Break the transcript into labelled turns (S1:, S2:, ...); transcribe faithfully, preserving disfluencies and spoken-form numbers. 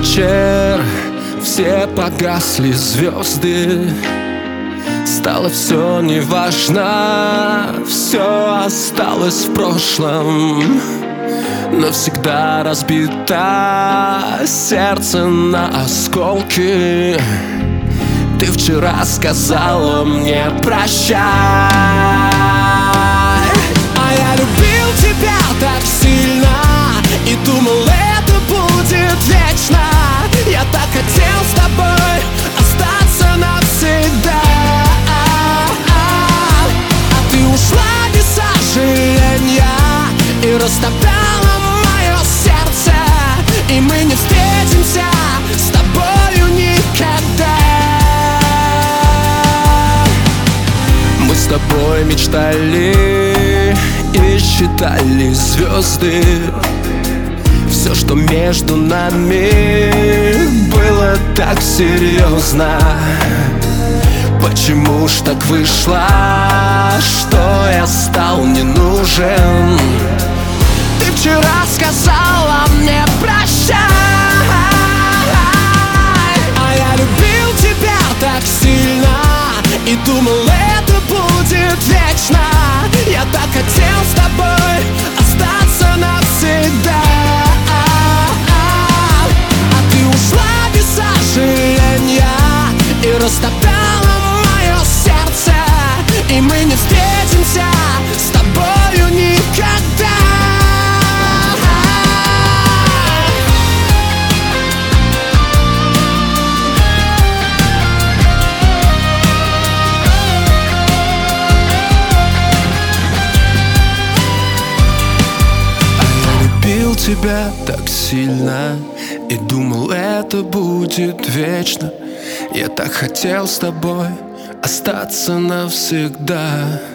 S1: вечер, все погасли звезды. Стало все неважно, все осталось в прошлом. Навсегда разбито сердце на осколки. Ты вчера сказала мне прощай, а я любил тебя так сильно и думал, это будет вечно. Я так хотел с тобой остаться навсегда, а ты ушла без сожаления и растоптала мое сердце. И мы не встретимся с тобою никогда. Мы с тобой мечтали и считали звезды. Все, что между нами, было так серьезно. Почему ж так вышло, что я стал не нужен? Ты вчера сказала мне прощай, а я любил тебя так сильно и думал, это будет вечно. Я так хотел с тобой остаться навсегда, а ты ушла без сожаления и растоптала мое сердце. И мы не встретимся с тобою никогда. Любил тебя так сильно и думал, это будет вечно. Я так хотел с тобой остаться навсегда.